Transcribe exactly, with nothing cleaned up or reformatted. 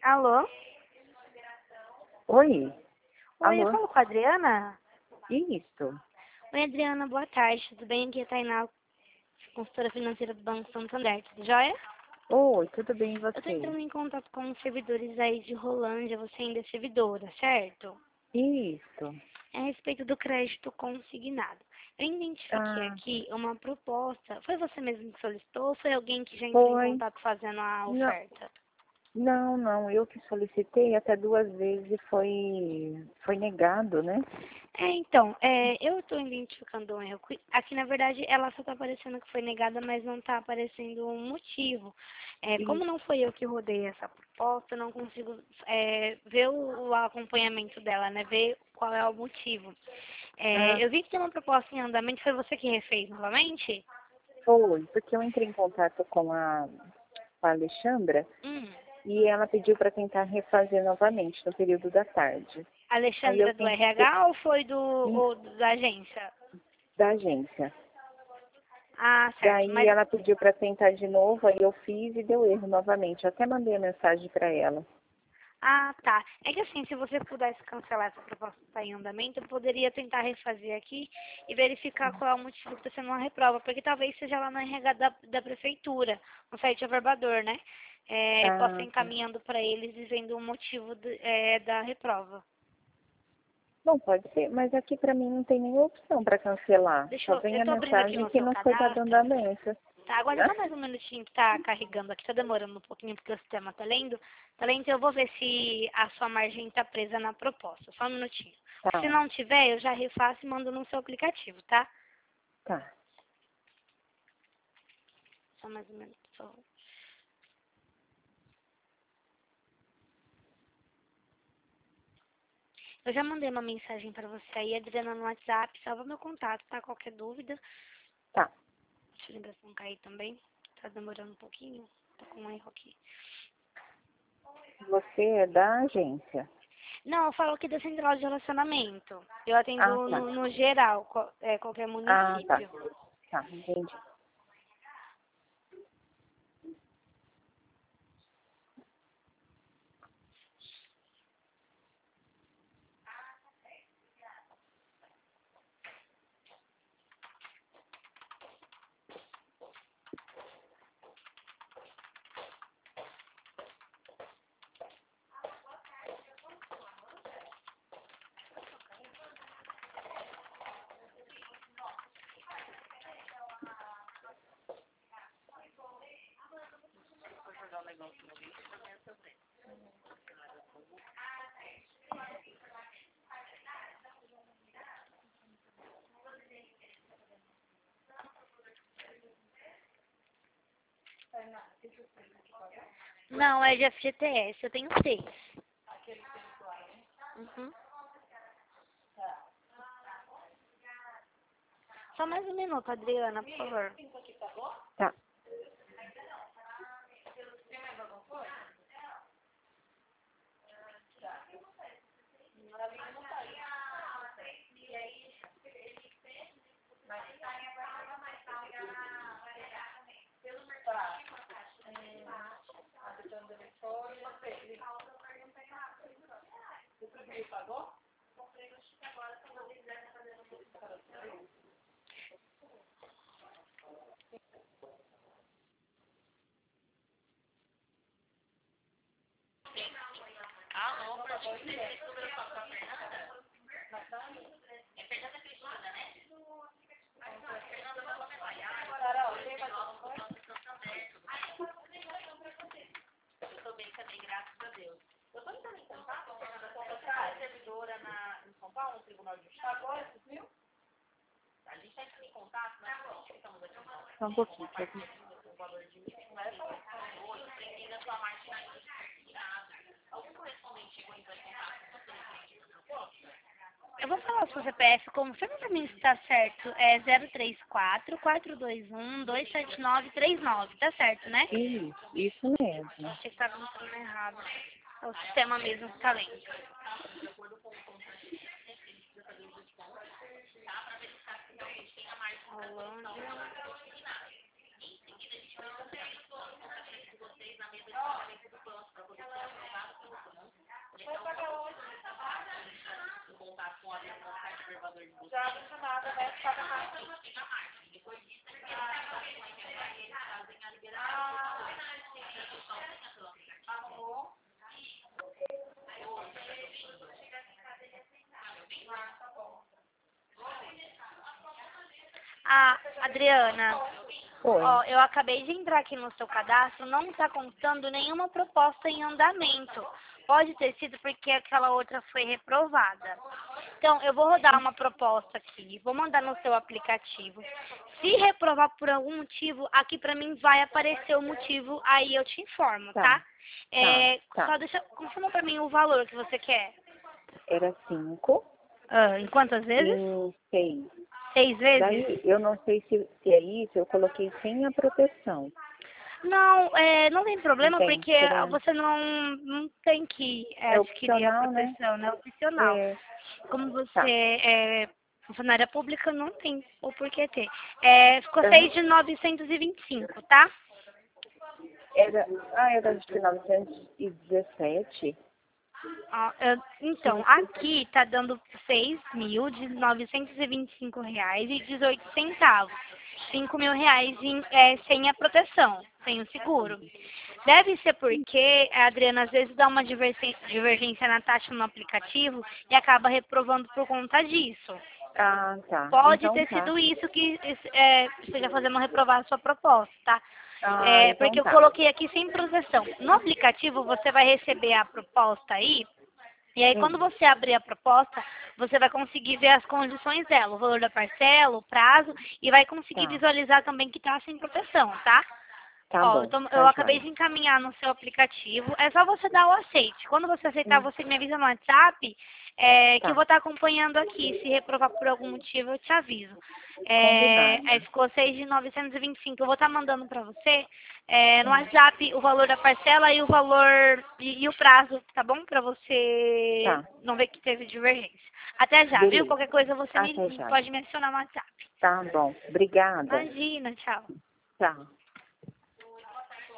Alô? Oi, Oi, eu alô, falo com a Adriana? isso. Oi, Adriana, boa tarde. Tudo bem? Aqui é a Tainá, consultora financeira do Banco Santander. Tudo jóia? Oi, tudo bem e Eu tô você? entrando em contato com os servidores aí de Rolândia. Você ainda é servidora, certo? Isso. É a respeito do crédito consignado. Eu identifiquei Ah, aqui uma proposta. Foi você mesmo que solicitou ou foi alguém que já entrou em foi. contato fazendo a Não, oferta? não, não, eu que solicitei até duas vezes e foi, foi negado, né? É, então, é, eu estou identificando um erro. Aqui, na verdade, ela só está aparecendo que foi negada, mas não está aparecendo um motivo. É, como Isso. não foi eu que rodei essa proposta, eu não consigo é, ver o, o acompanhamento dela, né? Ver qual é o motivo. Ah, É, eu vi que tem uma proposta em andamento, foi você que refez novamente? foi, porque eu entrei em contato com a, com a Alexandra Hum, e ela pediu para tentar refazer novamente no período da tarde. Aí eu Alexandra do tentei, R H ou foi do, ou da agência? da agência. Ah, certo. Daí Mas ela pediu para tentar de novo, aí eu fiz e deu erro novamente. Eu até mandei a mensagem para ela. Ah, tá. É que assim, se você pudesse cancelar essa proposta que está em andamento, eu poderia tentar refazer aqui e verificar qual é o motivo que está sendo uma reprova, porque talvez seja lá no R H da, da prefeitura, no site averbador, né? É, eu posso ir Ah, tá. encaminhando para eles dizendo o motivo de- é, da reprova. Bom, pode ser, mas aqui para mim não tem nenhuma opção para cancelar. Deixa Só eu, eu vem a tô abrindo aqui mensagem no que seu não foi dado cadastro. andamento. Tá, aguarda Hã? só mais um minutinho que tá carregando aqui, tá demorando um pouquinho porque o sistema tá lendo. Tá lendo, eu vou ver se a sua margem tá presa na proposta. Só um minutinho. Se Tá, não tiver, eu já refaço e mando no seu aplicativo, tá? tá. Só mais um minuto, por favor. Eu já mandei uma mensagem pra você aí, Adriana, no WhatsApp. Salva meu contato, tá? Qualquer dúvida. Tá. Deixa a ligação cair também. Tá demorando um pouquinho. Tá com um erro aqui. Você é da agência. Não, eu falo aqui da central de relacionamento. Eu Ah, atendo tá. no, no geral, qual- é, qualquer Ah, tá. município. Tá, entendi. Não, é de F G T S, eu tenho seis. Uhum. Só mais um minuto, Adriana, por favor. Tá. Só um pouquinho. Tá bom. Eu vou falar o seu C P F, confirma pra mim se tá certo. É zero três quatro, quatro dois um, dois sete nove três nove, tá certo, né? Isso, isso mesmo. Achei que tava entrando errado. É o sistema mesmo que tá lento. Rolândia. Ah, Adriana, Oi. ó, eu acabei de entrar aqui no seu cadastro, não está contando nenhuma proposta em andamento. Pode ter sido porque aquela outra foi reprovada. Então, eu vou rodar uma proposta aqui, vou mandar no seu aplicativo. Se reprovar por algum motivo, aqui pra mim vai aparecer o motivo, aí eu te informo, tá? Tá. É, Tá. Só deixa, confirma pra mim o valor que você quer. Era cinco Ah, em quantas vezes? e seis. Seis vezes? Daí, eu não sei se, se é isso, eu coloquei sem a proteção. Não, é, não tem problema, Não tem, porque seria- você não, não tem que é, É adquirir a opcional, né? proteção, né? É opcional. É, Como você tá. é funcionária pública, não tem o porquê ter. É, ficou Aham. seis de novecentos e vinte e cinco, tá? Era, ah, era de novecentos e dezessete. Ah, eu- então, aqui tá dando seis mil de novecentos e vinte e cinco reais e dezoito centavos. Cinco mil reais em, é, sem a proteção, sem o seguro. Deve ser porque a Adriana às vezes dá uma divergência, divergência na taxa no aplicativo e acaba reprovando por conta disso. Ah, tá. Pode Então ter tá. sido isso que é, esteja fazendo reprovar a sua proposta, tá? Ah, É, então porque eu tá. coloquei aqui sem proteção. No aplicativo você vai receber a proposta aí, e aí quando Hum, você abrir a proposta, você vai conseguir ver as condições dela, o valor da parcela, o prazo, e vai conseguir tá. visualizar também que está sem proteção, tá? Tá Ó, eu, bom. tô- eu Tá acabei joia. de encaminhar no seu aplicativo. É só você dar o aceite. Quando você aceitar, Hum, você me avisa no WhatsApp, é, que eu tá. vou estar acompanhando aqui. Se reprovar por algum motivo, eu te aviso. É, Combinado. aí ficou seis de novecentos e vinte e cinco. Eu vou estar mandando para você é, no Hum, WhatsApp o valor da parcela e o valor e, e o prazo, tá bom? Para você tá. não ver que teve divergência. Até já, viu? Beleza. Qualquer coisa você Até me, já. pode me acionar no WhatsApp. Tá bom. Obrigada. Imagina, tchau. Tchau.